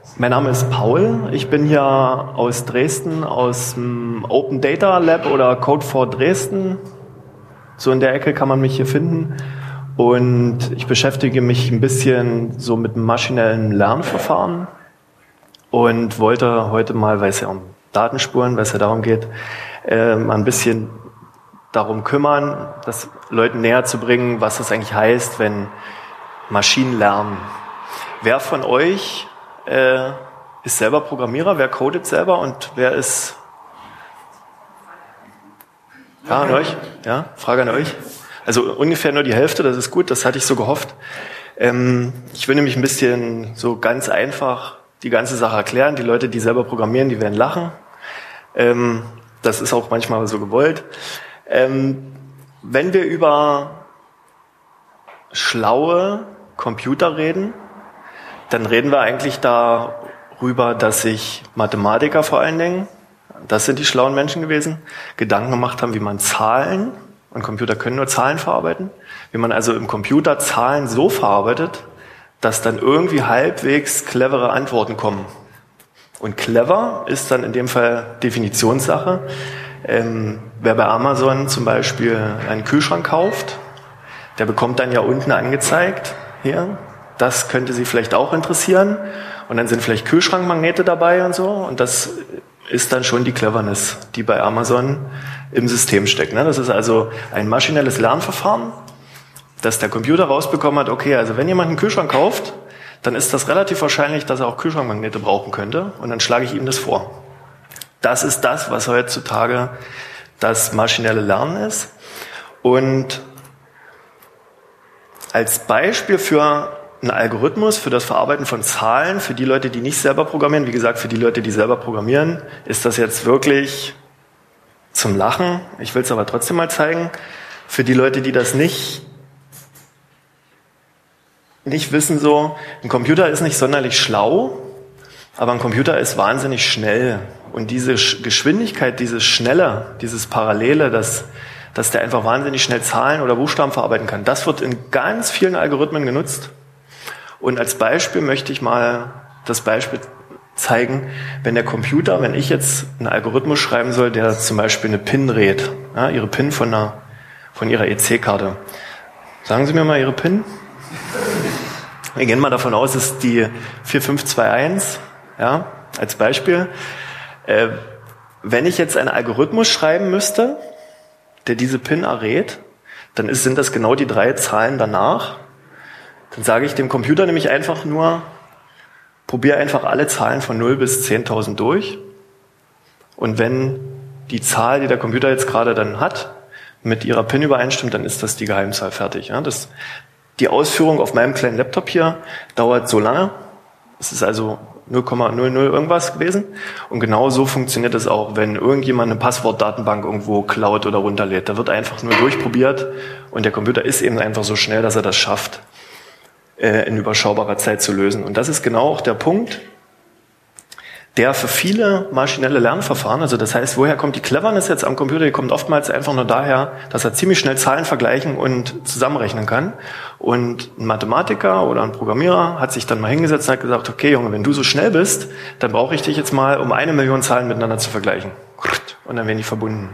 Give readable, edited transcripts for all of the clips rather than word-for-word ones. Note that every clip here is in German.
Mein Name ist Paul. Ich bin hier aus Dresden, aus dem Open Data Lab oder Code for Dresden. So in der Ecke kann man mich hier finden. Und ich beschäftige mich ein bisschen so mit maschinellen Lernverfahren und wollte heute mal, weil es ja um Datenspuren, weil es ja darum geht, mal ein bisschen darum kümmern, das Leuten näher zu bringen, was das eigentlich heißt, wenn Maschinen lernen. Wer von euch ist selber Programmierer? Wer codet selber und wer ist... Ja, an euch? Ja, Frage an euch. Also ungefähr nur die Hälfte, das ist gut, das hatte ich so gehofft. Ich will nämlich ein bisschen so ganz einfach die ganze Sache erklären. Die Leute, die selber programmieren, die werden lachen. Das ist auch manchmal so gewollt. Wenn wir über schlaue Computer reden, dann reden wir eigentlich darüber, dass sich Mathematiker vor allen Dingen, das sind die schlauen Menschen gewesen, Gedanken gemacht haben, wie man Zahlen, und Computer können nur Zahlen verarbeiten, wie man also im Computer Zahlen so verarbeitet, dass dann irgendwie halbwegs clevere Antworten kommen. Und clever ist dann in dem Fall Definitionssache. Wer bei Amazon zum Beispiel einen Kühlschrank kauft, der bekommt dann ja unten angezeigt, hier, das könnte Sie vielleicht auch interessieren. Und dann sind vielleicht Kühlschrankmagnete dabei und so. Und das ist dann schon die Cleverness, die bei Amazon im System steckt. Das ist also ein maschinelles Lernverfahren, dass der Computer rausbekommen hat, okay, also wenn jemand einen Kühlschrank kauft, dann ist das relativ wahrscheinlich, dass er auch Kühlschrankmagnete brauchen könnte. Und dann schlage ich ihm das vor. Das ist das, was heutzutage das maschinelle Lernen ist. Und als Beispiel für einen Algorithmus, für das Verarbeiten von Zahlen, für die Leute, die nicht selber programmieren, wie gesagt, für die Leute, die selber programmieren, ist das jetzt wirklich zum Lachen. Ich will es aber trotzdem mal zeigen. Für die Leute, die das nicht wissen, so, ein Computer ist nicht sonderlich schlau, aber ein Computer ist wahnsinnig schnell. Und diese Geschwindigkeit, dieses Schnelle, dieses Parallele, dass der einfach wahnsinnig schnell Zahlen oder Buchstaben verarbeiten kann, das wird in ganz vielen Algorithmen genutzt. Und als Beispiel möchte ich mal das Beispiel zeigen, wenn ich jetzt einen Algorithmus schreiben soll, der zum Beispiel eine PIN rät, ja, Ihre PIN von Ihrer EC-Karte. Sagen Sie mir mal Ihre PIN. Wir gehen mal davon aus, es ist die 4521, ja, als Beispiel. Wenn ich jetzt einen Algorithmus schreiben müsste, der diese PIN errät, dann sind das genau die 3 Zahlen danach. Dann sage ich dem Computer nämlich einfach nur, probiere einfach alle Zahlen von 0 bis 10.000 durch. Und wenn die Zahl, die der Computer jetzt gerade dann hat, mit ihrer PIN übereinstimmt, dann ist das die Geheimzahl fertig. Ja, die Ausführung auf meinem kleinen Laptop hier dauert so lange. Es ist also 0,00 irgendwas gewesen. Und genau so funktioniert es auch, wenn irgendjemand eine Passwortdatenbank irgendwo klaut oder runterlädt. Da wird einfach nur durchprobiert und der Computer ist eben einfach so schnell, dass er das schafft, in überschaubarer Zeit zu lösen. Und das ist genau auch der Punkt, der für viele maschinelle Lernverfahren, also das heißt, woher kommt die Cleverness jetzt am Computer? Die kommt oftmals einfach nur daher, dass er ziemlich schnell Zahlen vergleichen und zusammenrechnen kann. Und ein Mathematiker oder ein Programmierer hat sich dann mal hingesetzt und hat gesagt, okay Junge, wenn du so schnell bist, dann brauche ich dich jetzt mal, um 1 Million Zahlen miteinander zu vergleichen. Und dann werden die verbunden.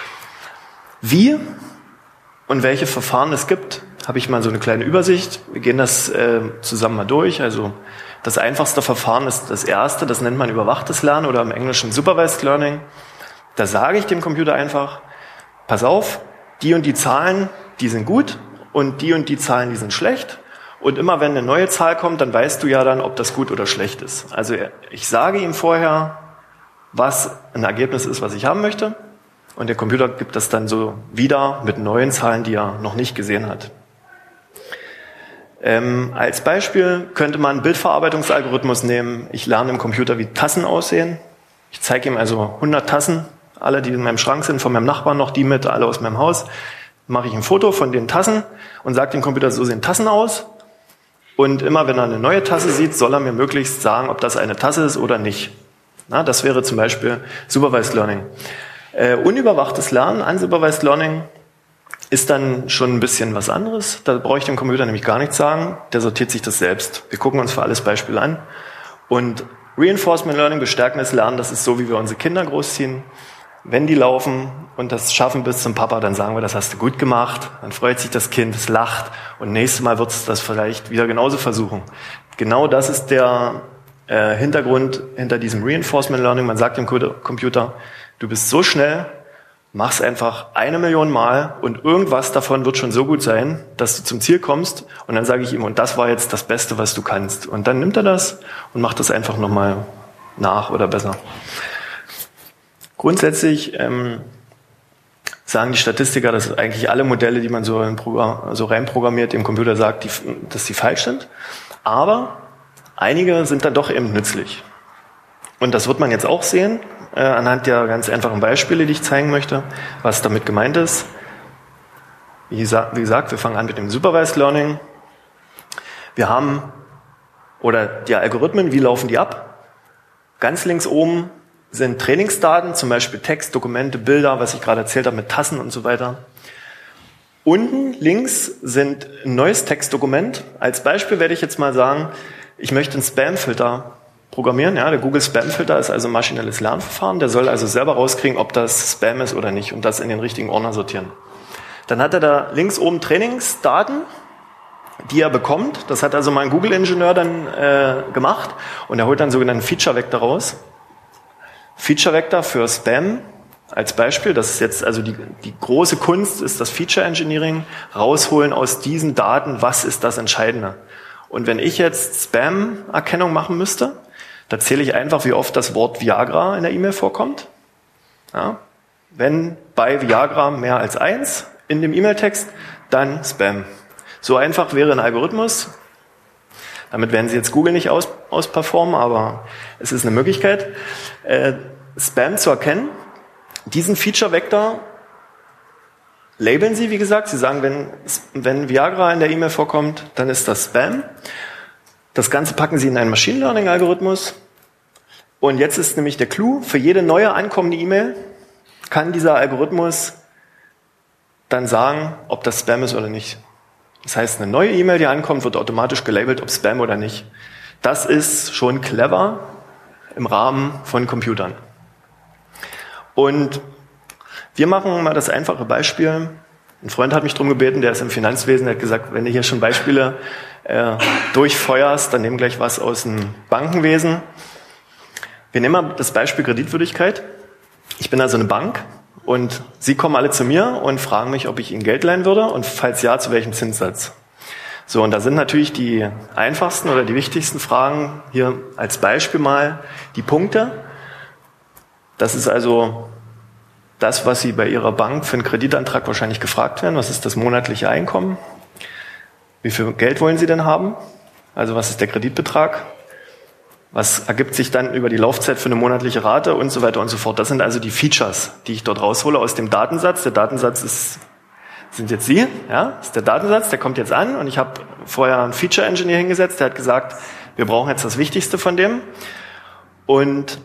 Wie und welche Verfahren es gibt, habe ich mal so eine kleine Übersicht. Wir gehen das zusammen mal durch. Also das einfachste Verfahren ist das erste, das nennt man überwachtes Lernen oder im Englischen Supervised Learning. Da sage ich dem Computer einfach, pass auf, die und die Zahlen, die sind gut und die Zahlen, die sind schlecht. Und immer wenn eine neue Zahl kommt, dann weißt du ja dann, ob das gut oder schlecht ist. Also ich sage ihm vorher, was ein Ergebnis ist, was ich haben möchte. Und der Computer gibt das dann so wieder mit neuen Zahlen, die er noch nicht gesehen hat. Als Beispiel könnte man einen Bildverarbeitungsalgorithmus nehmen. Ich lerne im Computer, wie Tassen aussehen. Ich zeige ihm also 100 Tassen, alle, die in meinem Schrank sind, von meinem Nachbarn noch die mit, alle aus meinem Haus. Mache ich ein Foto von den Tassen und sage dem Computer, so sehen Tassen aus. Und immer wenn er eine neue Tasse sieht, soll er mir möglichst sagen, ob das eine Tasse ist oder nicht. Das wäre zum Beispiel Supervised Learning. Unüberwachtes Lernen, Unsupervised Learning, ist dann schon ein bisschen was anderes. Da brauche ich dem Computer nämlich gar nichts sagen. Der sortiert sich das selbst. Wir gucken uns für alles Beispiele an. Und Reinforcement Learning, bestärkendes Lernen, das ist so, wie wir unsere Kinder großziehen. Wenn die laufen und das schaffen bis zum Papa, dann sagen wir, das hast du gut gemacht. Dann freut sich das Kind, es lacht und nächstes Mal wird es das vielleicht wieder genauso versuchen. Genau das ist der Hintergrund hinter diesem Reinforcement Learning. Man sagt dem Computer, du bist so schnell, mach's einfach 1 Million Mal und irgendwas davon wird schon so gut sein, dass du zum Ziel kommst. Und dann sage ich ihm, und das war jetzt das Beste, was du kannst. Und dann nimmt er das und macht das einfach nochmal nach oder besser. Grundsätzlich sagen die Statistiker, dass eigentlich alle Modelle, die man so reinprogrammiert, dem Computer sagt, dass die falsch sind. Aber einige sind dann doch eben nützlich. Und das wird man jetzt auch sehen, anhand der ganz einfachen Beispiele, die ich zeigen möchte, was damit gemeint ist. Wie gesagt, wir fangen an mit dem Supervised Learning. Wir haben, oder die Algorithmen, wie laufen die ab? Ganz links oben sind Trainingsdaten, zum Beispiel Text, Dokumente, Bilder, was ich gerade erzählt habe mit Tassen und so weiter. Unten links sind ein neues Textdokument. Als Beispiel werde ich jetzt mal sagen, ich möchte einen Spam-Filter programmieren. Ja, der Google Spam-Filter ist also ein maschinelles Lernverfahren. Der soll also selber rauskriegen, ob das Spam ist oder nicht und das in den richtigen Ordner sortieren. Dann hat er da links oben Trainingsdaten, die er bekommt. Das hat also mein Google-Ingenieur dann gemacht und er holt dann einen sogenannten Feature-Vector raus. Feature-Vector für Spam als Beispiel. Das ist jetzt also die große Kunst, ist das Feature-Engineering. Rausholen aus diesen Daten, was ist das Entscheidende. Und wenn ich jetzt Spam-Erkennung machen müsste, da zähle ich einfach, wie oft das Wort Viagra in der E-Mail vorkommt. Ja. Wenn bei Viagra mehr als 1 in dem E-Mail-Text, dann Spam. So einfach wäre ein Algorithmus. Damit werden Sie jetzt Google nicht ausperformen, aber es ist eine Möglichkeit, Spam zu erkennen. Diesen Feature-Vektor labeln Sie, wie gesagt. Sie sagen, wenn Viagra in der E-Mail vorkommt, dann ist das Spam. Das Ganze packen Sie in einen Machine Learning-Algorithmus. Und jetzt ist nämlich der Clou, für jede neue ankommende E-Mail kann dieser Algorithmus dann sagen, ob das Spam ist oder nicht. Das heißt, eine neue E-Mail, die ankommt, wird automatisch gelabelt, ob Spam oder nicht. Das ist schon clever im Rahmen von Computern. Und wir machen mal das einfache Beispiel. Ein Freund hat mich darum gebeten, der ist im Finanzwesen, der hat gesagt, wenn du hier schon Beispiele durchfeuerst, dann nimm gleich was aus dem Bankenwesen. Wir nehmen mal das Beispiel Kreditwürdigkeit. Ich bin also eine Bank und Sie kommen alle zu mir und fragen mich, ob ich Ihnen Geld leihen würde und falls ja, zu welchem Zinssatz. So, und da sind natürlich die einfachsten oder die wichtigsten Fragen hier als Beispiel mal die Punkte. Das ist also das, was Sie bei Ihrer Bank für einen Kreditantrag wahrscheinlich gefragt werden. Was ist das monatliche Einkommen? Wie viel Geld wollen Sie denn haben? Also was ist der Kreditbetrag? Was ergibt sich dann über die Laufzeit für eine monatliche Rate und so weiter und so fort. Das sind also die Features, die ich dort raushole aus dem Datensatz. Der Datensatz sind jetzt Sie, ja, das ist der Datensatz, der kommt jetzt an und ich habe vorher einen Feature-Engineer hingesetzt, der hat gesagt, wir brauchen jetzt das Wichtigste von dem. Und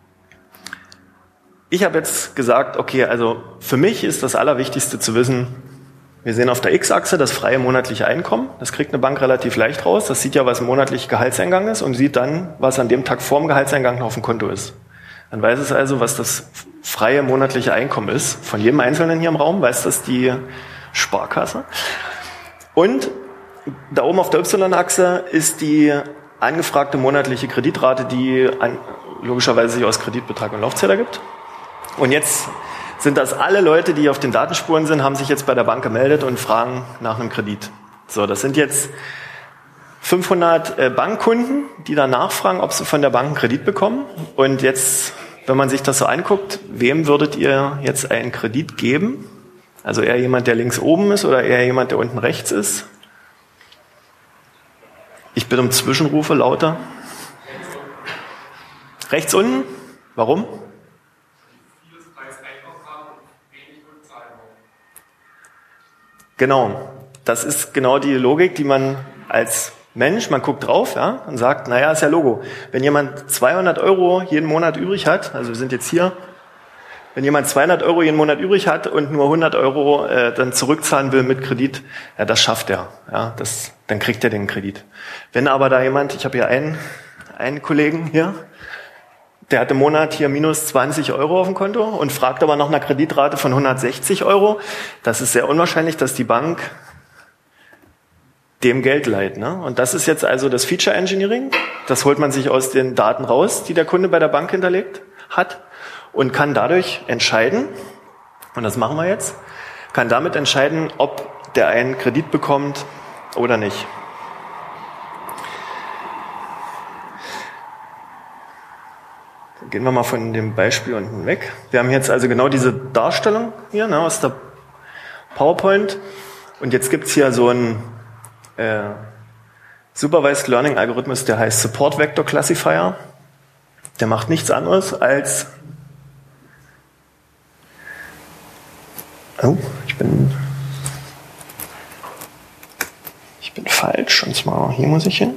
ich habe jetzt gesagt, okay, also für mich ist das Allerwichtigste zu wissen, wir sehen auf der X-Achse das freie monatliche Einkommen. Das kriegt eine Bank relativ leicht raus. Das sieht ja, was ein monatlicher Gehaltseingang ist und sieht dann, was an dem Tag vorm Gehaltseingang noch auf dem Konto ist. Dann weiß es also, was das freie monatliche Einkommen ist. Von jedem Einzelnen hier im Raum weiß das die Sparkasse. Und da oben auf der Y-Achse ist die angefragte monatliche Kreditrate, die logischerweise sich aus Kreditbetrag und Laufzeit ergibt. Und jetzt sind das alle Leute, die auf den Datenspuren sind, haben sich jetzt bei der Bank gemeldet und fragen nach einem Kredit. So, das sind jetzt 500 Bankkunden, die da nachfragen, ob sie von der Bank einen Kredit bekommen. Und jetzt, wenn man sich das so anguckt, wem würdet ihr jetzt einen Kredit geben? Also eher jemand, der links oben ist oder eher jemand, der unten rechts ist? Ich bitte um Zwischenrufe lauter. Rechts unten? Warum? Genau, das ist genau die Logik, die man als Mensch, man guckt drauf, ja, und sagt, naja, ist ja Logo. Wenn jemand 200 € jeden Monat übrig hat, also wir sind jetzt hier, wenn jemand 200 € jeden Monat übrig hat und nur 100 € dann zurückzahlen will mit Kredit, ja, das schafft er, ja, dann kriegt er den Kredit. Wenn aber da jemand, ich habe hier einen einen Kollegen hier, der hat im Monat hier minus 20 Euro auf dem Konto und fragt aber nach einer Kreditrate von 160 Euro. Das ist sehr unwahrscheinlich, dass die Bank dem Geld leiht. Ne? Und das ist jetzt also das Feature Engineering. Das holt man sich aus den Daten raus, die der Kunde bei der Bank hinterlegt hat und kann dadurch entscheiden, und das machen wir jetzt, kann damit entscheiden, ob der einen Kredit bekommt oder nicht. Gehen wir mal von dem Beispiel unten weg. Wir haben jetzt also genau diese Darstellung hier, ne, aus der PowerPoint. Und jetzt gibt's hier so einen Supervised Learning Algorithmus, der heißt Support Vector Classifier. Der macht nichts anderes als... Oh, ich bin falsch. Und zwar hier muss ich hin.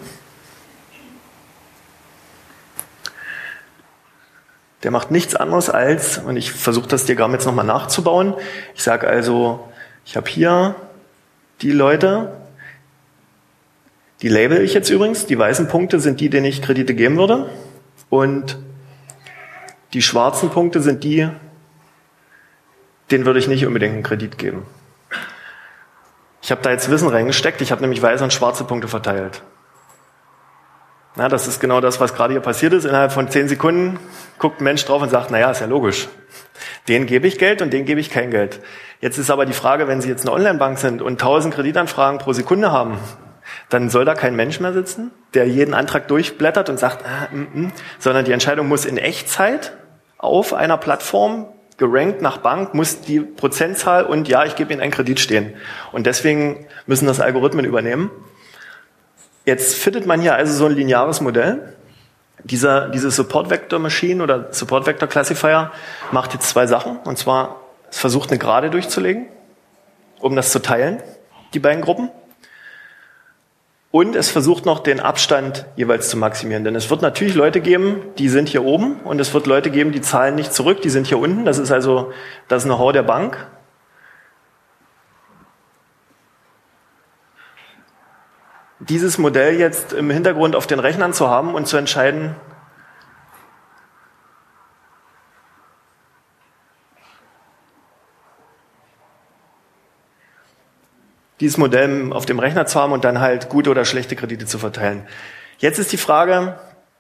Der macht nichts anderes als, und ich versuche das Diagramm jetzt nochmal nachzubauen, ich sage also, ich habe hier die Leute, die label ich jetzt übrigens, die weißen Punkte sind die, denen ich Kredite geben würde, und die schwarzen Punkte sind die, denen würde ich nicht unbedingt einen Kredit geben. Ich habe da jetzt Wissen reingesteckt, ich habe nämlich weiße und schwarze Punkte verteilt. Na, das ist genau das, was gerade hier passiert ist. Innerhalb von 10 Sekunden guckt ein Mensch drauf und sagt, naja, ist ja logisch. Denen gebe ich Geld und denen gebe ich kein Geld. Jetzt ist aber die Frage, wenn Sie jetzt eine Online-Bank sind und 1000 Kreditanfragen pro Sekunde haben, dann soll da kein Mensch mehr sitzen, der jeden Antrag durchblättert und sagt, sondern die Entscheidung muss in Echtzeit auf einer Plattform, gerankt nach Bank, muss die Prozentzahl und ja, ich gebe Ihnen einen Kredit stehen. Und deswegen müssen das Algorithmen übernehmen. Jetzt fittet man hier also so ein lineares Modell. Diese Support Vector Machine oder Support Vector Classifier macht jetzt 2 Sachen. Und zwar, es versucht eine Gerade durchzulegen, um das zu teilen, die beiden Gruppen. Und es versucht noch den Abstand jeweils zu maximieren. Denn es wird natürlich Leute geben, die sind hier oben, und es wird Leute geben, die zahlen nicht zurück, die sind hier unten. Das ist also das Know-how der Bank. Dieses Modell jetzt im Hintergrund auf den Rechnern zu haben und zu entscheiden, dieses Modell auf dem Rechner zu haben und dann halt gute oder schlechte Kredite zu verteilen. Jetzt ist die Frage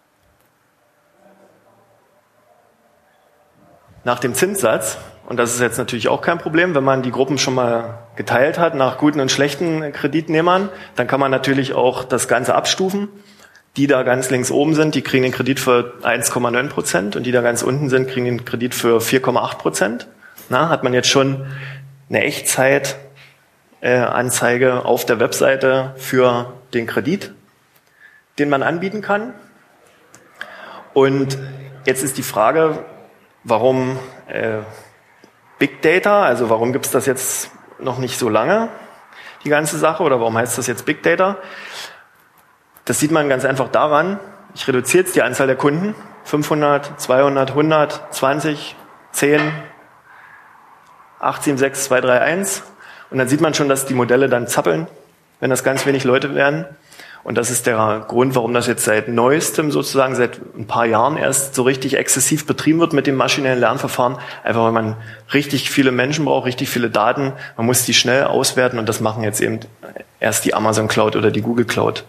nach dem Zinssatz. Und das ist jetzt natürlich auch kein Problem, wenn man die Gruppen schon mal geteilt hat nach guten und schlechten Kreditnehmern, dann kann man natürlich auch das Ganze abstufen. Die da ganz links oben sind, die kriegen den Kredit für 1,9% und die da ganz unten sind, kriegen den Kredit für 4,8%. Na, hat man jetzt schon eine Echtzeit-Anzeige auf der Webseite für den Kredit, den man anbieten kann. Und jetzt ist die Frage, warum Big Data, also warum gibt es das jetzt noch nicht so lange, die ganze Sache, oder warum heißt das jetzt Big Data? Das sieht man ganz einfach daran, ich reduziere jetzt die Anzahl der Kunden, 500, 200, 100, 20, 10, 8, 7, 6, 2, 3, 1, und dann sieht man schon, dass die Modelle dann zappeln, wenn das ganz wenig Leute werden. Und das ist der Grund, warum das jetzt seit neuestem, sozusagen seit ein paar Jahren erst so richtig exzessiv betrieben wird mit dem maschinellen Lernverfahren. Einfach weil man richtig viele Menschen braucht, richtig viele Daten. Man muss die schnell auswerten, und das machen jetzt eben erst die Amazon Cloud oder die Google Cloud.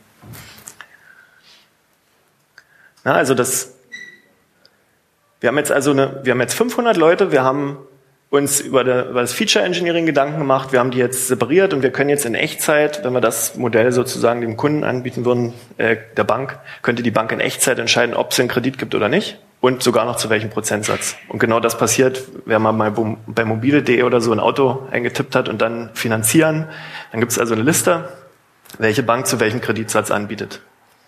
Na, also wir haben jetzt 500 Leute, wir haben uns über das Feature Engineering Gedanken gemacht, wir haben die jetzt separiert und wir können jetzt in Echtzeit, wenn wir das Modell sozusagen dem Kunden anbieten würden, der Bank, könnte die Bank in Echtzeit entscheiden, ob es einen Kredit gibt oder nicht und sogar noch zu welchem Prozentsatz. Und genau das passiert, wer mal bei mobile.de oder so ein Auto eingetippt hat und dann finanzieren, dann gibt es also eine Liste, welche Bank zu welchem Kreditsatz anbietet.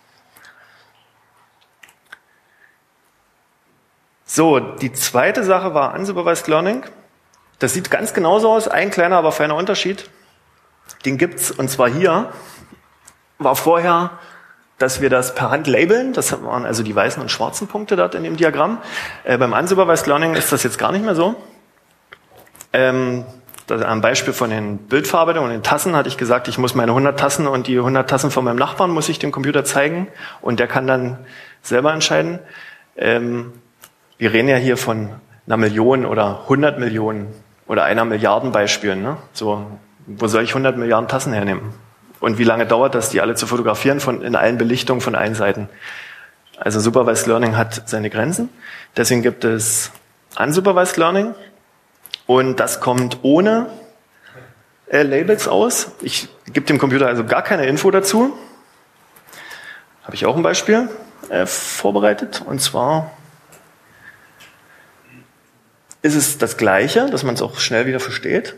So, die zweite Sache war Unsupervised Learning. Das sieht ganz genauso aus, ein kleiner, aber feiner Unterschied. Den gibt's, und zwar hier, war vorher, dass wir das per Hand labeln. Das waren also die weißen und schwarzen Punkte dort in dem Diagramm. Beim Unsupervised Learning ist das jetzt gar nicht mehr so. am Beispiel von den Bildverarbeitungen und den Tassen hatte ich gesagt, ich muss meine 100 Tassen und die 100 Tassen von meinem Nachbarn muss ich dem Computer zeigen und der kann dann selber entscheiden. Wir reden ja hier von einer Million oder 100 Millionen oder einer Milliarden Beispielen. Ne? So, wo soll ich 100 Milliarden Tassen hernehmen? Und wie lange dauert das, die alle zu fotografieren in allen Belichtungen von allen Seiten? Also Supervised Learning hat seine Grenzen. Deswegen gibt es Unsupervised Learning. Und das kommt ohne Labels aus. Ich gebe dem Computer also gar keine Info dazu. Habe ich auch ein Beispiel vorbereitet. Und zwar ist es das Gleiche, dass man es auch schnell wieder versteht.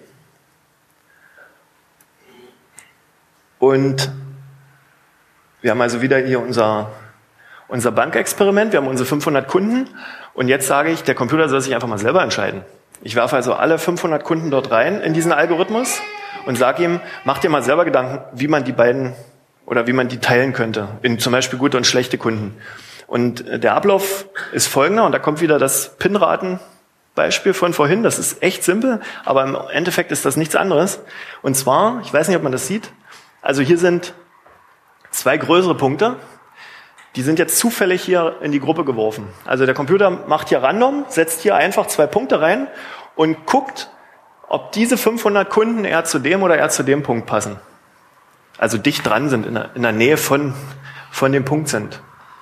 Und wir haben also wieder hier unser Bankexperiment. Wir haben unsere 500 Kunden. Und jetzt sage ich, der Computer soll sich einfach mal selber entscheiden. Ich werfe also alle 500 Kunden dort rein in diesen Algorithmus und sage ihm, mach dir mal selber Gedanken, wie man die beiden oder wie man die teilen könnte in zum Beispiel gute und schlechte Kunden. Und der Ablauf ist folgender, und da kommt wieder das Pinraten-Beispiel von vorhin. Das ist echt simpel, aber im Endeffekt ist das nichts anderes. Und zwar, ich weiß nicht, ob man das sieht, also hier sind 2 größere Punkte. Die sind jetzt zufällig hier in die Gruppe geworfen. Also der Computer macht hier random, setzt hier einfach 2 Punkte rein und guckt, ob diese 500 Kunden eher zu dem oder eher zu dem Punkt passen. Also dicht dran sind, in der Nähe von dem Punkt sind.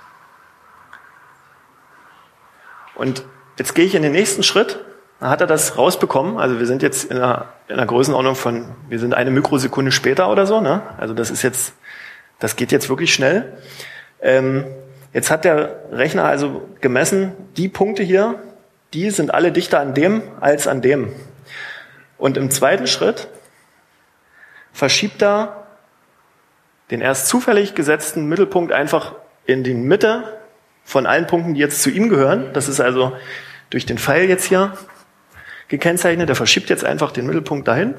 Und jetzt gehe ich in den nächsten Schritt. Da hat er das rausbekommen. Also wir sind jetzt in einer Größenordnung wir sind 1 Mikrosekunde später oder so. Ne? Also das geht jetzt wirklich schnell. Jetzt hat der Rechner also gemessen, die Punkte hier, die sind alle dichter an dem als an dem. Und im zweiten Schritt verschiebt er den erst zufällig gesetzten Mittelpunkt einfach in die Mitte von allen Punkten, die jetzt zu ihm gehören. Das ist also durch den Pfeil jetzt hier gekennzeichnet. Der verschiebt jetzt einfach den Mittelpunkt dahin.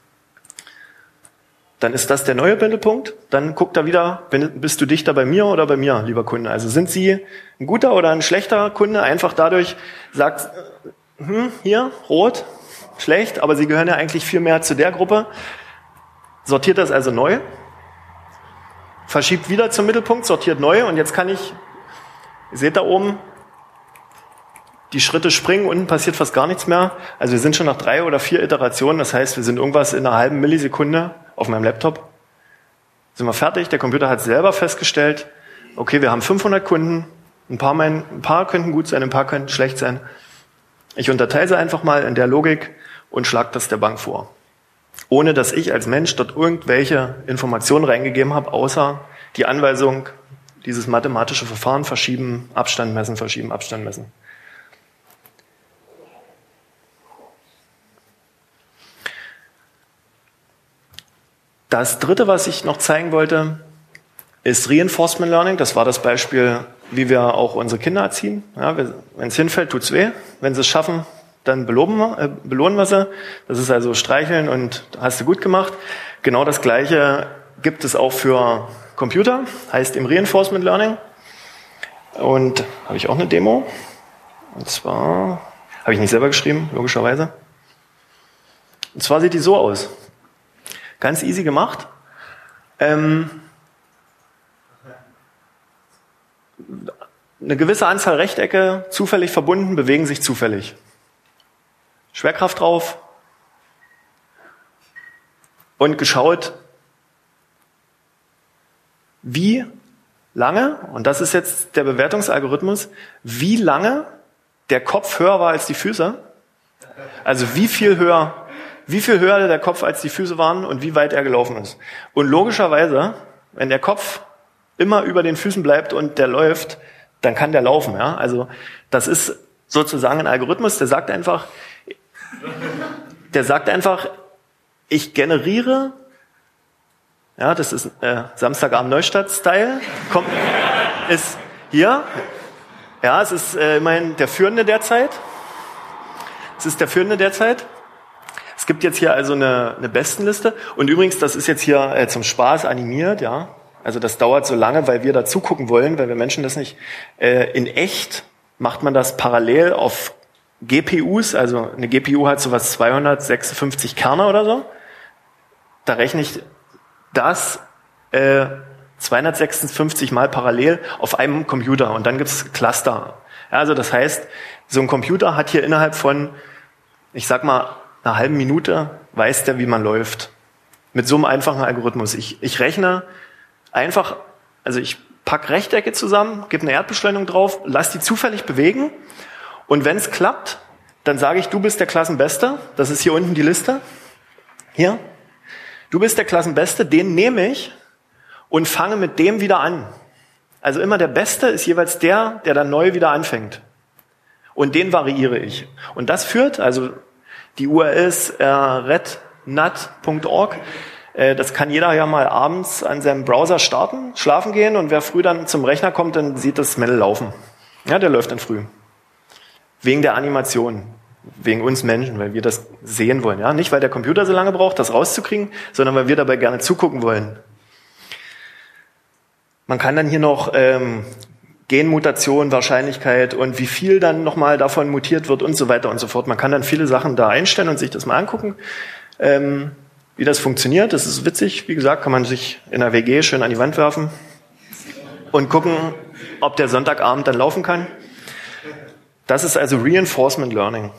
Dann ist das der neue Mittelpunkt. Dann guckt er wieder, bist du dichter bei mir oder bei mir, lieber Kunde? Also sind Sie ein guter oder ein schlechter Kunde? Einfach dadurch sagt, hier, rot, schlecht, aber Sie gehören ja eigentlich viel mehr zu der Gruppe. Sortiert das also neu. Verschiebt wieder zum Mittelpunkt, sortiert neu. Und jetzt kann ich, ihr seht da oben, die Schritte springen, unten passiert fast gar nichts mehr. Also wir sind schon nach 3 oder 4 Iterationen. Das heißt, wir sind irgendwas in einer halben Millisekunde auf meinem Laptop. Sind wir fertig. Der Computer hat selber festgestellt, okay, wir haben 500 Kunden. Ein paar könnten gut sein, ein paar könnten schlecht sein. Ich unterteile sie einfach mal in der Logik und schlage das der Bank vor. Ohne dass ich als Mensch dort irgendwelche Informationen reingegeben habe, außer die Anweisung, dieses mathematische Verfahren, verschieben, Abstand messen, verschieben, Abstand messen. Das dritte, was ich noch zeigen wollte, ist Reinforcement Learning. Das war das Beispiel, wie wir auch unsere Kinder erziehen. Ja, wenn es hinfällt, tut's weh. Wenn sie es schaffen, dann belohnen wir sie. Das ist also streicheln und hast du gut gemacht. Genau das Gleiche gibt es auch für Computer, heißt im Reinforcement Learning. Und habe ich auch eine Demo. Und zwar habe ich nicht selber geschrieben, logischerweise. Und zwar sieht die so aus. Ganz easy gemacht. Eine gewisse Anzahl Rechtecke, zufällig verbunden, bewegen sich zufällig. Schwerkraft drauf und geschaut, wie lange, und das ist jetzt der Bewertungsalgorithmus, wie lange der Kopf höher war als die Füße. Also wie viel höher der Kopf als die Füße waren und wie weit er gelaufen ist. Und logischerweise, wenn der Kopf immer über den Füßen bleibt und der läuft, dann kann der laufen. Ja? Also das ist sozusagen ein Algorithmus, der sagt einfach, ich generiere, ja, das ist Samstagabend Neustadt-Style, ist hier, ja, es ist immerhin der Führende derzeit. Es gibt jetzt hier also eine Bestenliste. Und übrigens, das ist jetzt hier zum Spaß animiert, ja. Also das dauert so lange, weil wir da zugucken wollen, weil wir Menschen das nicht. In echt macht man das parallel auf GPUs, also eine GPU hat sowas 256 Kerne oder so, da rechne ich das 256 Mal parallel auf einem Computer und dann gibt's Cluster. Ja, also das heißt, so ein Computer hat hier innerhalb von, ich sag mal, einer halben Minute weiß der, wie man läuft. Mit so einem einfachen Algorithmus. Ich rechne einfach, also ich pack Rechtecke zusammen, gebe eine Erdbeschleunigung drauf, lass die zufällig bewegen und wenn es klappt, dann sage ich, du bist der Klassenbeste. Das ist hier unten die Liste. Hier. Du bist der Klassenbeste, den nehme ich und fange mit dem wieder an. Also immer der Beste ist jeweils der dann neu wieder anfängt. Und den variiere ich. Und das führt, also die URL ist rednut.org. Das kann jeder ja mal abends an seinem Browser starten, schlafen gehen und wer früh dann zum Rechner kommt, dann sieht das Mädel laufen. Ja, der läuft dann früh. Wegen der Animation. Wegen uns Menschen, weil wir das sehen wollen. Ja, nicht, weil der Computer so lange braucht, das rauszukriegen, sondern weil wir dabei gerne zugucken wollen. Man kann dann hier noch Genmutation, Wahrscheinlichkeit und wie viel dann nochmal davon mutiert wird und so weiter und so fort. Man kann dann viele Sachen da einstellen und sich das mal angucken, wie das funktioniert. Das ist witzig. Wie gesagt, kann man sich in der WG schön an die Wand werfen und gucken, ob der Sonntagabend dann laufen kann. Das ist also Reinforcement Learning.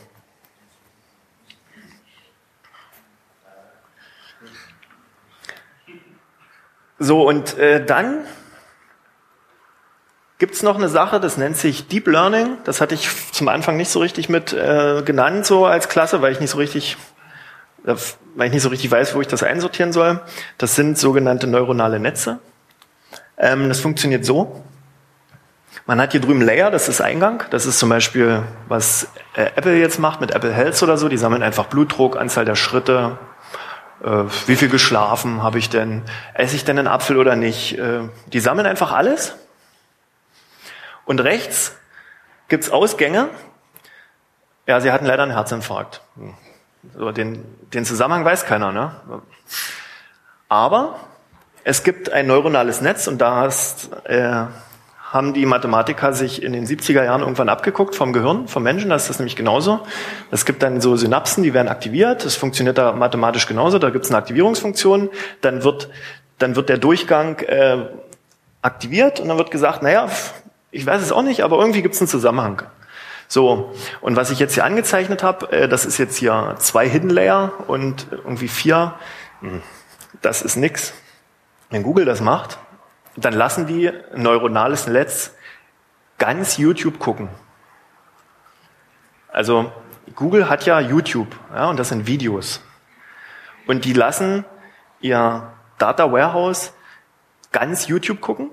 So, und dann gibt's noch eine Sache, das nennt sich Deep Learning. Das hatte ich zum Anfang nicht so richtig mit genannt, so als Klasse, weil ich nicht so richtig weiß, wo ich das einsortieren soll. Das sind sogenannte neuronale Netze. Das funktioniert so. Man hat hier drüben Layer, das ist Eingang. Das ist zum Beispiel, was Apple jetzt macht mit Apple Health oder so. Die sammeln einfach Blutdruck, Anzahl der Schritte, wie viel geschlafen habe ich denn, esse ich denn einen Apfel oder nicht. Die sammeln einfach alles. Und rechts gibt's Ausgänge. Ja, sie hatten leider einen Herzinfarkt. So, den Zusammenhang weiß keiner, ne? Aber es gibt ein neuronales Netz und da haben die Mathematiker sich in den 70er Jahren irgendwann abgeguckt vom Gehirn, vom Menschen, da ist das nämlich genauso. Es gibt dann so Synapsen, die werden aktiviert, das funktioniert da mathematisch genauso, da gibt es eine Aktivierungsfunktion, dann wird der Durchgang aktiviert und dann wird gesagt, naja, ich weiß es auch nicht, aber irgendwie gibt es einen Zusammenhang. So, und was ich jetzt hier angezeichnet habe, das ist jetzt hier 2 Hidden Layer und irgendwie 4, das ist nix. Wenn Google das macht, dann lassen die ein neuronales Netz ganz YouTube gucken. Also Google hat ja YouTube, ja, und das sind Videos. Und die lassen ihr Data Warehouse ganz YouTube gucken.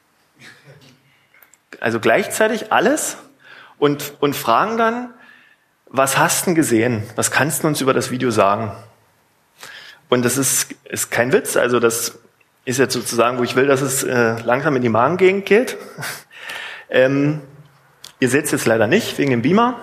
Also gleichzeitig alles und fragen dann, was hast du denn gesehen? Was kannst du uns über das Video sagen? Und das ist kein Witz, also das ist jetzt sozusagen, wo ich will, dass es langsam in die Magengegend geht. Ihr seht es jetzt leider nicht, wegen dem Beamer.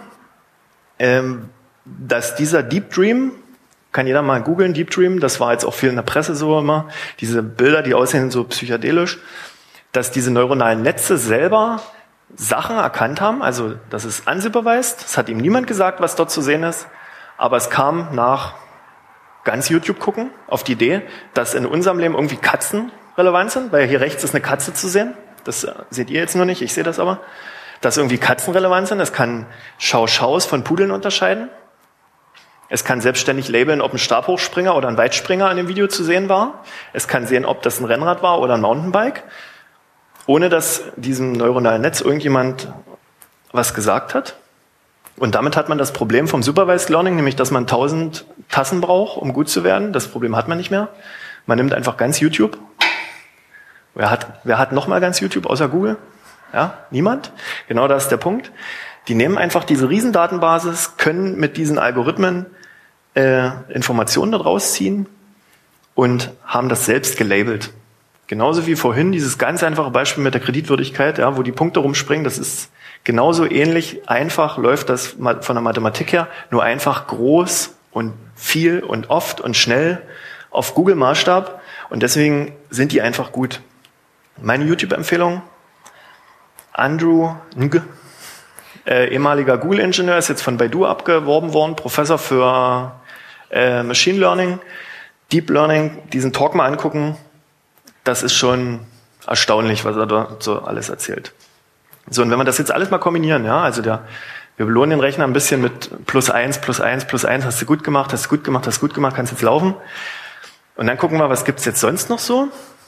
Dass dieser Deep Dream, kann jeder mal googeln, Deep Dream, das war jetzt auch viel in der Presse so immer, diese Bilder, die aussehen so psychedelisch, dass diese neuronalen Netze selber Sachen erkannt haben, also das ist unsupervised, das hat ihm niemand gesagt, was dort zu sehen ist, aber es kam nach ganz YouTube gucken, auf die Idee, dass in unserem Leben irgendwie Katzen relevant sind, weil hier rechts ist eine Katze zu sehen. Das seht ihr jetzt nur nicht, ich sehe das aber. Dass irgendwie Katzen relevant sind. Es kann Schau-Schaus von Pudeln unterscheiden. Es kann selbstständig labeln, ob ein Stabhochspringer oder ein Weitspringer in dem Video zu sehen war. Es kann sehen, ob das ein Rennrad war oder ein Mountainbike, ohne dass diesem neuronalen Netz irgendjemand was gesagt hat. Und damit hat man das Problem vom Supervised Learning, nämlich dass man 1000 Tassen braucht, um gut zu werden. Das Problem hat man nicht mehr. Man nimmt einfach ganz YouTube. Wer hat nochmal ganz YouTube außer Google? Ja, niemand? Genau das ist der Punkt. Die nehmen einfach diese Riesendatenbasis, können mit diesen Algorithmen Informationen daraus ziehen und haben das selbst gelabelt. Genauso wie vorhin dieses ganz einfache Beispiel mit der Kreditwürdigkeit, ja, wo die Punkte rumspringen, das ist genauso ähnlich einfach läuft das von der Mathematik her, nur einfach groß und viel und oft und schnell auf Google-Maßstab und deswegen sind die einfach gut. Meine YouTube-Empfehlung, Andrew Ng, ehemaliger Google-Ingenieur, ist jetzt von Baidu abgeworben worden, Professor für Machine Learning, Deep Learning, diesen Talk mal angucken. Das ist schon erstaunlich, was er da so alles erzählt. So, und wenn wir das jetzt alles mal kombinieren, ja, also wir belohnen den Rechner ein bisschen mit +1, +1, +1, hast du gut gemacht, hast du gut gemacht, hast du gut gemacht, kannst jetzt laufen. Und dann gucken wir, was gibt's jetzt sonst noch so?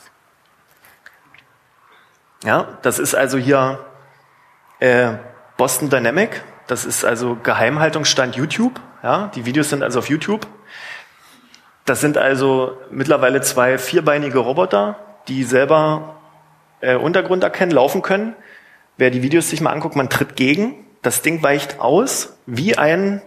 Ja, das ist also hier Boston Dynamic, das ist also Geheimhaltungsstand YouTube, ja, die Videos sind also auf YouTube. Das sind also mittlerweile 2 vierbeinige Roboter, die selber Untergrund erkennen, laufen können. Wer die Videos sich mal anguckt, man tritt gegen, das Ding weicht aus, wie ein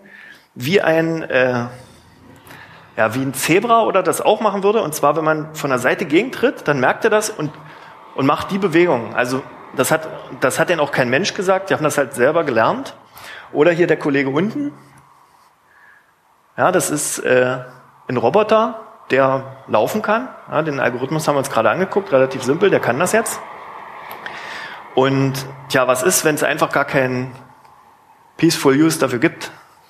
Zebra oder das auch machen würde. Und zwar, wenn man von der Seite gegentritt, dann merkt er das und macht die Bewegung. Also das hat denen auch kein Mensch gesagt, die haben das halt selber gelernt. Oder hier der Kollege unten. Ja, das ist ein Roboter, der laufen kann. Ja, den Algorithmus haben wir uns gerade angeguckt, relativ simpel, der kann das jetzt. Und tja, was ist, wenn es einfach gar keinen Peaceful Use dafür gibt?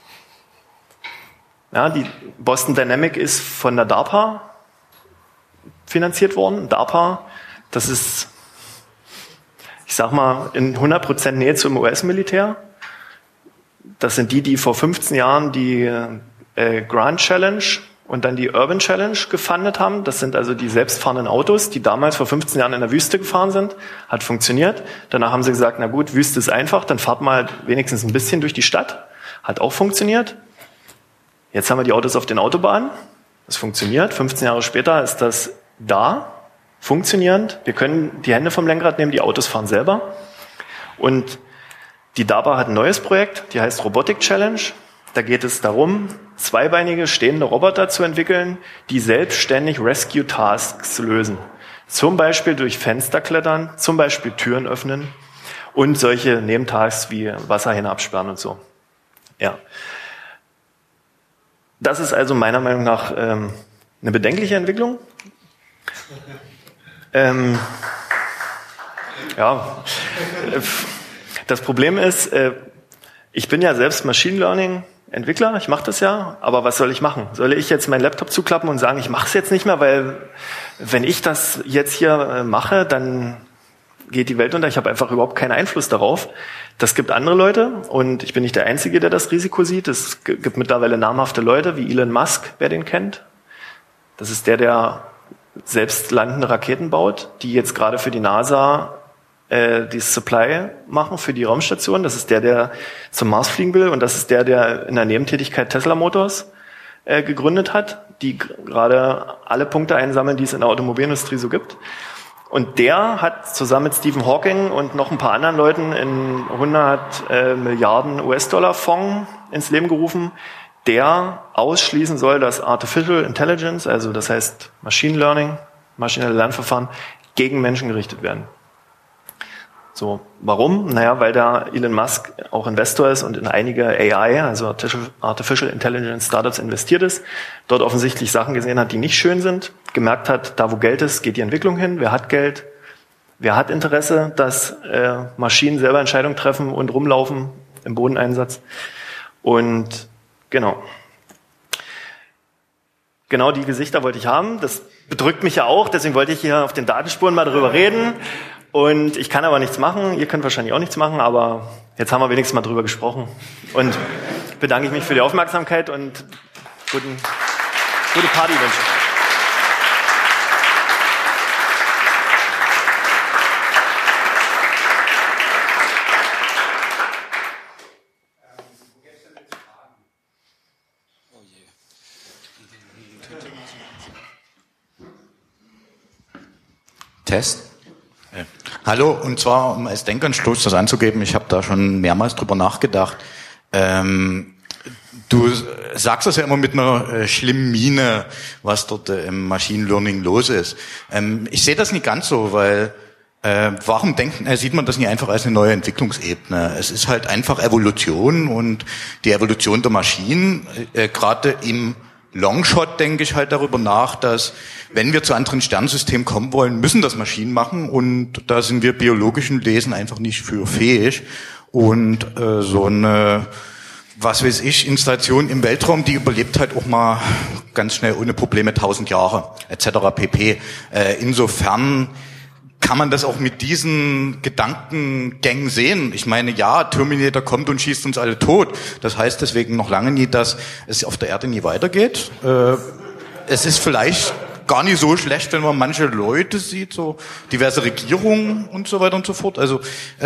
Ja, die Boston Dynamic ist von der DARPA finanziert worden. DARPA, das ist, ich sag mal, in 100% Nähe zum US-Militär. Das sind die vor 15 Jahren die Grand Challenge und dann die Urban Challenge gefundet haben. Das sind also die selbstfahrenden Autos, die damals vor 15 Jahren in der Wüste gefahren sind. Hat funktioniert. Danach haben sie gesagt, na gut, Wüste ist einfach, dann fahrt mal wenigstens ein bisschen durch die Stadt. Hat auch funktioniert. Jetzt haben wir die Autos auf den Autobahnen. Das funktioniert. 15 Jahre später ist das da, funktionierend. Wir können die Hände vom Lenkrad nehmen, die Autos fahren selber. Und die DARPA hat ein neues Projekt, die heißt Robotic Challenge. Da geht es darum, zweibeinige stehende Roboter zu entwickeln, die selbstständig Rescue Tasks lösen. Zum Beispiel durch Fenster klettern, zum Beispiel Türen öffnen und solche Nebentasks wie Wasserhähne absperren und so. Ja. Das ist also meiner Meinung nach eine bedenkliche Entwicklung. Das Problem ist, ich bin ja selbst Machine Learning Entwickler, ich mache das ja, aber was soll ich machen? Soll ich jetzt meinen Laptop zuklappen und sagen, ich mache es jetzt nicht mehr, weil wenn ich das jetzt hier mache, dann geht die Welt unter. Ich habe einfach überhaupt keinen Einfluss darauf. Das gibt andere Leute und ich bin nicht der Einzige, der das Risiko sieht. Es gibt mittlerweile namhafte Leute wie Elon Musk, wer den kennt. Das ist der selbst landende Raketen baut, die jetzt gerade für die NASA die Supply machen für die Raumstation. Das ist der zum Mars fliegen will und das ist der in der Nebentätigkeit Tesla Motors gegründet hat, die gerade alle Punkte einsammeln, die es in der Automobilindustrie so gibt. Und der hat zusammen mit Stephen Hawking und noch ein paar anderen Leuten in 100 Milliarden US-Dollar Fonds ins Leben gerufen, der ausschließen soll, dass Artificial Intelligence, also das heißt Machine Learning, maschinelle Lernverfahren, gegen Menschen gerichtet werden. So, warum? Naja, weil da Elon Musk auch Investor ist und in einige AI, also Artificial Intelligence Startups investiert ist, dort offensichtlich Sachen gesehen hat, die nicht schön sind, gemerkt hat, da wo Geld ist, geht die Entwicklung hin, wer hat Geld, wer hat Interesse, dass Maschinen selber Entscheidungen treffen und rumlaufen im Bodeneinsatz. Und genau die Gesichter wollte ich haben, das bedrückt mich ja auch, deswegen wollte ich hier auf den Datenspuren mal darüber reden. Und ich kann aber nichts machen, ihr könnt wahrscheinlich auch nichts machen, aber jetzt haben wir wenigstens mal drüber gesprochen. Und bedanke ich mich für die Aufmerksamkeit und gute Partywünsche. Test. Hallo, und zwar, um als Denkanstoß das anzugeben, ich habe da schon mehrmals drüber nachgedacht. Du sagst das ja immer mit einer schlimmen Miene, was dort im Machine Learning los ist. Ich sehe das nicht ganz so, weil warum sieht man das nicht einfach als eine neue Entwicklungsebene? Es ist halt einfach Evolution und die Evolution der Maschinen, gerade im Longshot denke ich halt darüber nach, dass wenn wir zu anderen Sternsystemen kommen wollen, müssen das Maschinen machen und da sind wir biologischen Wesen einfach nicht für fähig. Und so eine, was weiß ich, Installation im Weltraum, die überlebt halt auch mal ganz schnell ohne Probleme 1000 Jahre etc. pp. Insofern kann man das auch mit diesen Gedankengängen sehen. Ich meine, ja, Terminator kommt und schießt uns alle tot. Das heißt deswegen noch lange nie, dass es auf der Erde nie weitergeht. Es ist vielleicht gar nicht so schlecht, wenn man manche Leute sieht, so diverse Regierungen und so weiter und so fort. Also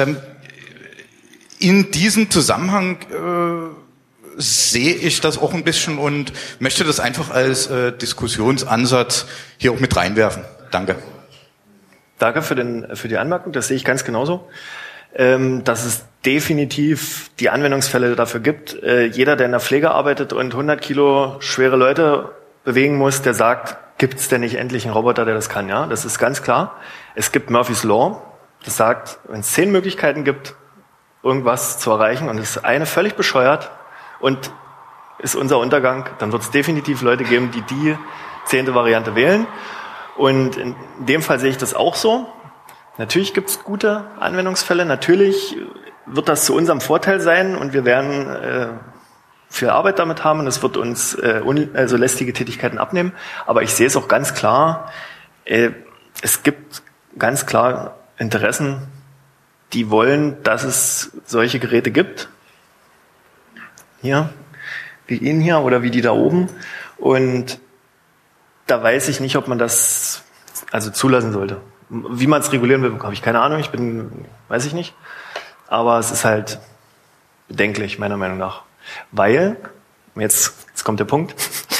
in diesem Zusammenhang sehe ich das auch ein bisschen und möchte das einfach als Diskussionsansatz hier auch mit reinwerfen. Danke. Danke für die Anmerkung, das sehe ich ganz genauso. Dass es definitiv die Anwendungsfälle dafür gibt. Jeder, der in der Pflege arbeitet und 100 Kilo schwere Leute bewegen muss, der sagt, gibt es denn nicht endlich einen Roboter, der das kann? Ja, das ist ganz klar. Es gibt Murphy's Law. Das sagt, wenn es 10 Möglichkeiten gibt, irgendwas zu erreichen und es ist eine völlig bescheuert und ist unser Untergang, dann wird es definitiv Leute geben, die 10. Variante wählen. Und in dem Fall sehe ich das auch so. Natürlich gibt es gute Anwendungsfälle. Natürlich wird das zu unserem Vorteil sein und wir werden viel Arbeit damit haben und es wird uns also lästige Tätigkeiten abnehmen. Aber ich sehe es auch ganz klar, es gibt ganz klar Interessen, die wollen, dass es solche Geräte gibt. Hier, wie ihn hier oder wie die da oben. Und da weiß ich nicht, ob man das also zulassen sollte. Wie man es regulieren will, habe ich keine Ahnung. Weiß ich nicht. Aber es ist halt bedenklich, meiner Meinung nach. Weil, jetzt kommt der Punkt,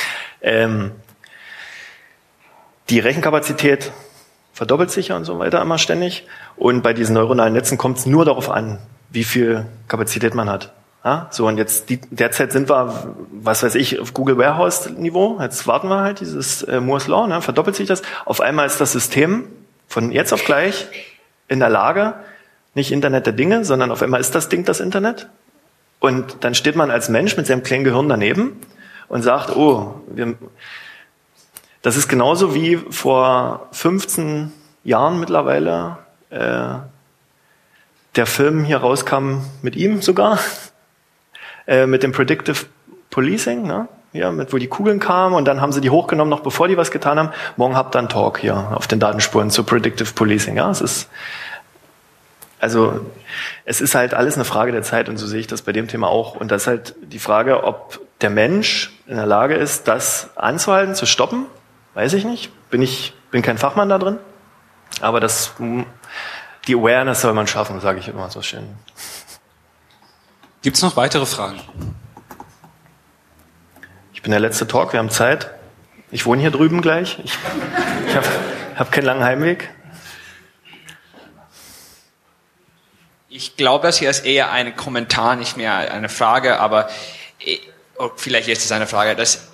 die Rechenkapazität verdoppelt sich ja und so weiter immer ständig. Und bei diesen neuronalen Netzen kommt es nur darauf an, wie viel Kapazität man hat. Ja, so, und jetzt derzeit sind wir, was weiß ich, auf Google Warehouse-Niveau. Jetzt warten wir halt, dieses Moore's Law, ne, verdoppelt sich das. Auf einmal ist das System von jetzt auf gleich in der Lage, nicht Internet der Dinge, sondern auf einmal ist das Ding das Internet. Und dann steht man als Mensch mit seinem kleinen Gehirn daneben und sagt, das ist genauso wie vor 15 Jahren mittlerweile der Film hier rauskam mit ihm sogar, mit dem Predictive Policing, ne? Ja, wo die Kugeln kamen und dann haben sie die hochgenommen, noch bevor die was getan haben. Morgen habt ihr einen Talk hier auf den Datenspuren zu Predictive Policing. Ja, es ist halt alles eine Frage der Zeit und so sehe ich das bei dem Thema auch. Und das ist halt die Frage, ob der Mensch in der Lage ist, das anzuhalten, zu stoppen. Weiß ich nicht. Bin kein Fachmann da drin. Aber die Awareness soll man schaffen, sage ich immer so schön. Gibt es noch weitere Fragen? Ich bin der letzte Talk, wir haben Zeit. Ich wohne hier drüben gleich. Ich hab keinen langen Heimweg. Ich glaube, das hier ist eher ein Kommentar, nicht mehr eine Frage, aber vielleicht ist es eine Frage. Ist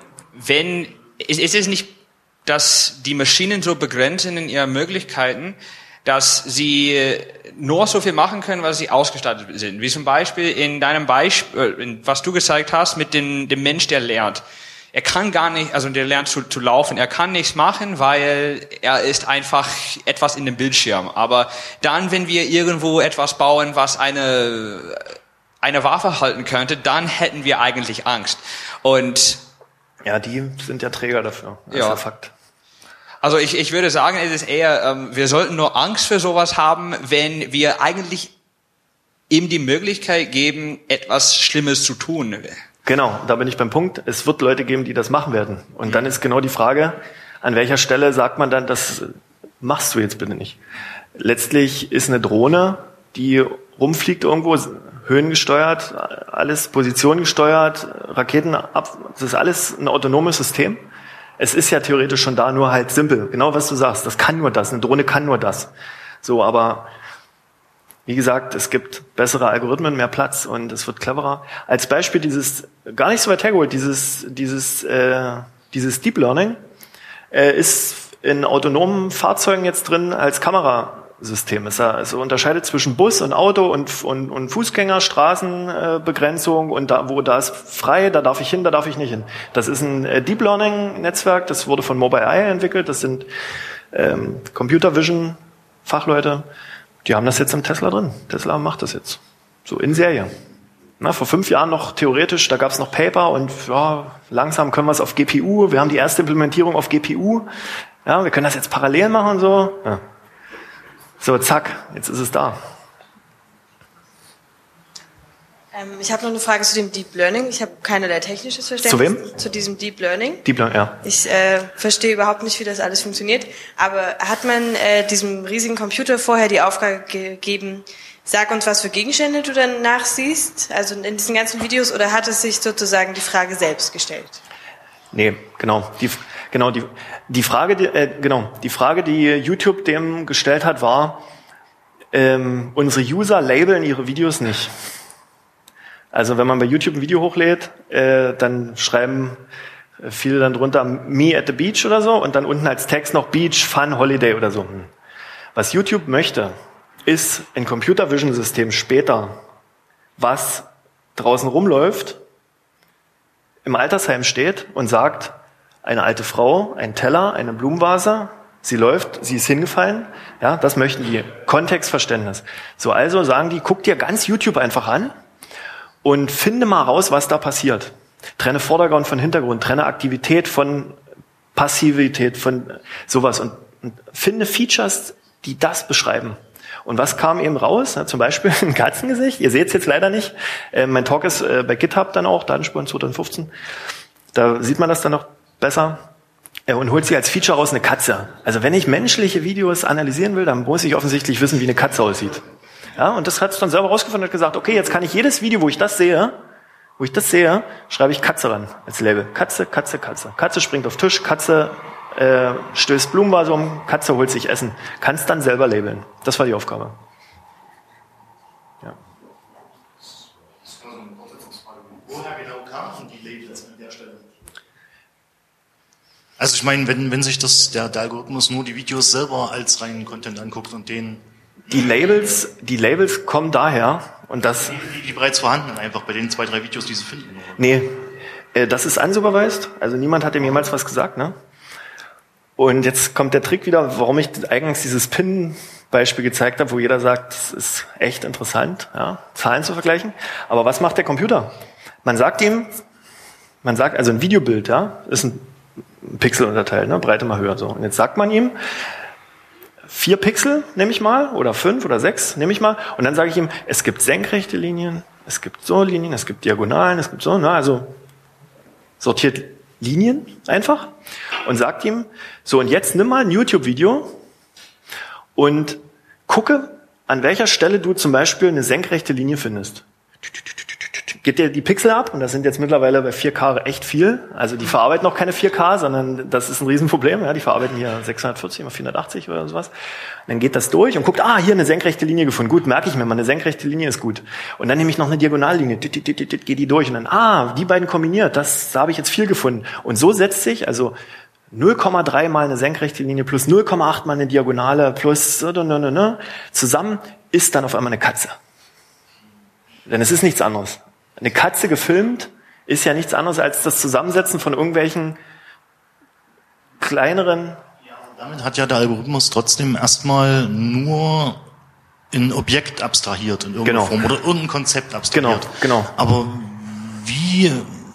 es nicht, dass die Maschinen so begrenzt sind in ihren Möglichkeiten, dass sie nur so viel machen können, was sie ausgestattet sind? Wie zum Beispiel in deinem Beispiel, was du gezeigt hast, mit dem Mensch, der lernt. Er kann gar nicht, also der lernt zu laufen, er kann nichts machen, weil er ist einfach etwas in dem Bildschirm. Aber dann, wenn wir irgendwo etwas bauen, was eine Waffe halten könnte, dann hätten wir eigentlich Angst. Und ja, die sind ja Träger dafür. Das ja. ist ja Fakt. Also ich würde sagen, es ist eher, wir sollten nur Angst für sowas haben, wenn wir eigentlich ihm die Möglichkeit geben, etwas Schlimmes zu tun. Genau, da bin ich beim Punkt. Es wird Leute geben, die das machen werden. Und dann ist genau die Frage, an welcher Stelle sagt man dann, das machst du jetzt bitte nicht. Letztlich ist eine Drohne, die rumfliegt irgendwo, höhengesteuert, alles positiongesteuert, Raketen ab, das ist alles ein autonomes System. Es ist ja theoretisch schon da, nur halt simpel. Genau was du sagst, das kann nur das, eine Drohne kann nur das. So, aber wie gesagt, es gibt bessere Algorithmen, mehr Platz und es wird cleverer. Als Beispiel gar nicht so weit hergeholt, dieses Deep Learning ist in autonomen Fahrzeugen jetzt drin als Kamerasystem. Es unterscheidet zwischen Bus und Auto und Fußgänger, Straßenbegrenzung und da ist frei, da darf ich hin, da darf ich nicht hin. Das ist ein Deep Learning Netzwerk, das wurde von Mobileye entwickelt, das sind Computer Vision Fachleute. Die haben das jetzt im Tesla drin. Tesla macht das jetzt. So in Serie. Na, vor 5 Jahren noch theoretisch, da gab es noch Paper und ja, langsam können wir es auf GPU. Wir haben die erste Implementierung auf GPU. Ja, wir können das jetzt parallel machen und so. Ja. So, zack, jetzt ist es da. Ich habe noch eine Frage zu dem Deep Learning. Ich habe keinerlei technisches Verständnis. Zu wem? Zu diesem Deep Learning. Deep Learning, ja. Ich verstehe überhaupt nicht, wie das alles funktioniert. Aber hat man diesem riesigen Computer vorher die Aufgabe gegeben, sag uns, was für Gegenstände du dann nachsiehst, also in diesen ganzen Videos, oder hat es sich sozusagen die Frage selbst gestellt? Nee, genau. Die Frage, die YouTube dem gestellt hat, war, unsere User labeln ihre Videos nicht. Also wenn man bei YouTube ein Video hochlädt, dann schreiben viele dann drunter Me at the Beach oder so und dann unten als Text noch Beach, Fun, Holiday oder so. Was YouTube möchte, ist ein Computer Vision System später, was draußen rumläuft, im Altersheim steht und sagt, eine alte Frau, ein Teller, eine Blumenvase, sie läuft, sie ist hingefallen, ja, das möchten die. Kontextverständnis. So, also sagen die, guck dir ganz YouTube einfach an und finde mal raus, was da passiert. Trenne Vordergrund von Hintergrund, trenne Aktivität von Passivität, von sowas und finde Features, die das beschreiben. Und was kam eben raus? Ja, zum Beispiel ein Katzengesicht. Ihr seht es jetzt leider nicht. Mein Talk ist bei GitHub dann auch, Datenspuren 2015. Da sieht man das dann noch besser. Und holt sich als Feature raus eine Katze. Also wenn ich menschliche Videos analysieren will, dann muss ich offensichtlich wissen, wie eine Katze aussieht. Ja, und das hat es dann selber rausgefunden und hat gesagt, okay, jetzt kann ich jedes Video, wo ich das sehe, schreibe ich Katze ran als Label. Katze, Katze, Katze. Katze springt auf Tisch, Katze stößt Blumenvase um, Katze holt sich Essen. Kannst dann selber labeln. Das war die Aufgabe. Ja. Das war so eine Fortsetzungsfrage. Woher genau kamen die Labels an der Stelle? Also ich meine, wenn sich der Algorithmus nur die Videos selber als reinen Content anguckt und den... Die Labels kommen daher, und das... Die bereits vorhandenen einfach, bei den 2, 3 Videos, die sie finden. Oder? Nee, das ist unsupervised, also niemand hat dem jemals was gesagt, ne? Und jetzt kommt der Trick wieder, warum ich eingangs dieses Pin-Beispiel gezeigt habe, wo jeder sagt, das ist echt interessant, ja, Zahlen zu vergleichen. Aber was macht der Computer? Man sagt also ein Videobild, ja, ist ein Pixel unterteilt, ne, Breite mal höher, so. Und jetzt sagt man ihm, 4 Pixel nehme ich mal, oder 5 oder 6 nehme ich mal, und dann sage ich ihm, es gibt senkrechte Linien, es gibt so Linien, es gibt Diagonalen, es gibt so, ne, also sortiert Linien einfach und sagt ihm, so und jetzt nimm mal ein YouTube-Video und gucke, an welcher Stelle du zum Beispiel eine senkrechte Linie findest. Geht dir die Pixel ab, und das sind jetzt mittlerweile bei 4K echt viel, also die verarbeiten noch keine 4K, sondern das ist ein Riesenproblem, ja, die verarbeiten hier 640 mal 480 oder sowas. Und dann geht das durch und guckt, hier eine senkrechte Linie gefunden, gut, merke ich mir mal, eine senkrechte Linie ist gut. Und dann nehme ich noch eine Diagonallinie, geht die durch und dann, die beiden kombiniert, da habe ich jetzt viel gefunden. Und so setzt sich, also 0,3 mal eine senkrechte Linie plus 0,8 mal eine Diagonale plus zusammen ist dann auf einmal eine Katze. Denn es ist nichts anderes. Eine Katze gefilmt ist ja nichts anderes als das Zusammensetzen von irgendwelchen kleineren... Ja, damit hat ja der Algorithmus trotzdem erstmal nur ein Objekt abstrahiert in irgendeiner Form oder irgendein Konzept abstrahiert. Genau. Aber wie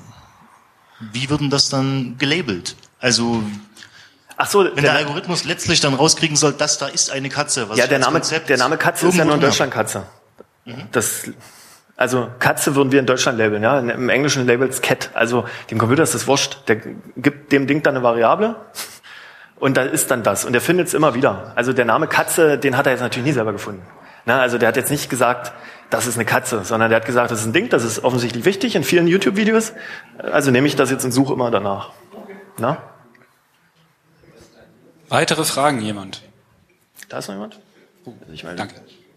wird denn das dann gelabelt? Also wenn der Algorithmus letztlich dann rauskriegen soll, dass da ist eine Katze. Was ja, der Name Katze ist ja nur in Deutschland Katze. Mhm. Also Katze würden wir in Deutschland labeln, ja. Im Englischen labelt's Cat. Also dem Computer ist das wurscht. Der gibt dem Ding dann eine Variable und da ist dann das. Und der findet es immer wieder. Also der Name Katze, den hat er jetzt natürlich nie selber gefunden. Na, also der hat jetzt nicht gesagt, das ist eine Katze, sondern der hat gesagt, das ist ein Ding, das ist offensichtlich wichtig in vielen YouTube-Videos. Also nehme ich das jetzt und suche immer danach. Na? Weitere Fragen, jemand? Da ist noch jemand? Danke.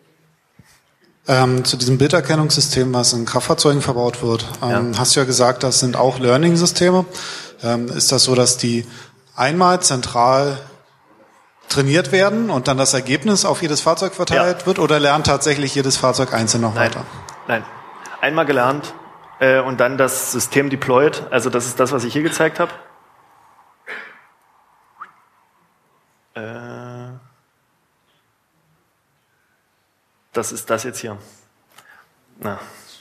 Zu diesem Bilderkennungssystem, was in Kraftfahrzeugen verbaut wird, hast du ja gesagt, das sind auch Learning-Systeme. Ist das so, dass die einmal zentral trainiert werden und dann das Ergebnis auf jedes Fahrzeug verteilt wird, oder lernt tatsächlich jedes Fahrzeug einzeln noch weiter? Nein. Einmal gelernt und dann das System deployed. Also das ist das, was ich hier gezeigt habe. Das ist das jetzt hier. Na.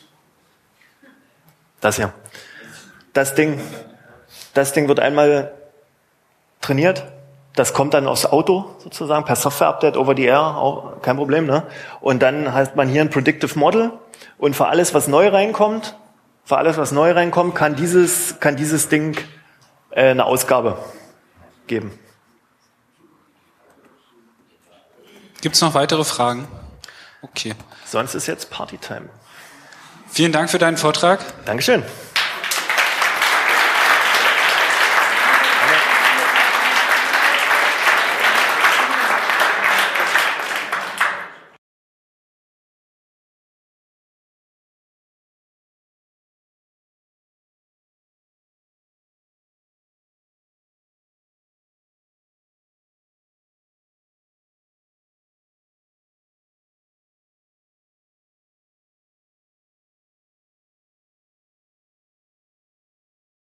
Das hier. Das Ding wird einmal trainiert. Das kommt dann aufs Auto sozusagen per Software-Update over the air, auch kein Problem, ne? Und dann hat man hier ein Predictive Model und für alles, was neu reinkommt, kann dieses Ding eine Ausgabe geben. Gibt es noch weitere Fragen? Okay. Sonst ist jetzt Partytime. Vielen Dank für deinen Vortrag. Dankeschön.